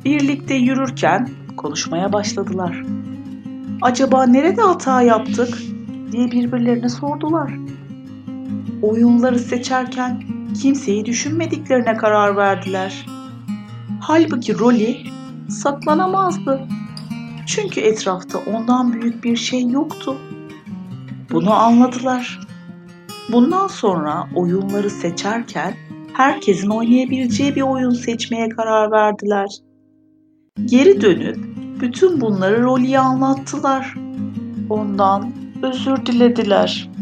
Birlikte yürürken konuşmaya başladılar. "Acaba nerede hata yaptık?" diye birbirlerine sordular. Oyunları seçerken kimseyi düşünmediklerine karar verdiler. Halbuki Rolly saklanamazdı. Çünkü etrafta ondan büyük bir şey yoktu. Bunu anladılar. Bundan sonra oyunları seçerken herkesin oynayabileceği bir oyun seçmeye karar verdiler. Geri dönüp bütün bunları Rolly'ye anlattılar. Ondan özür dilediler.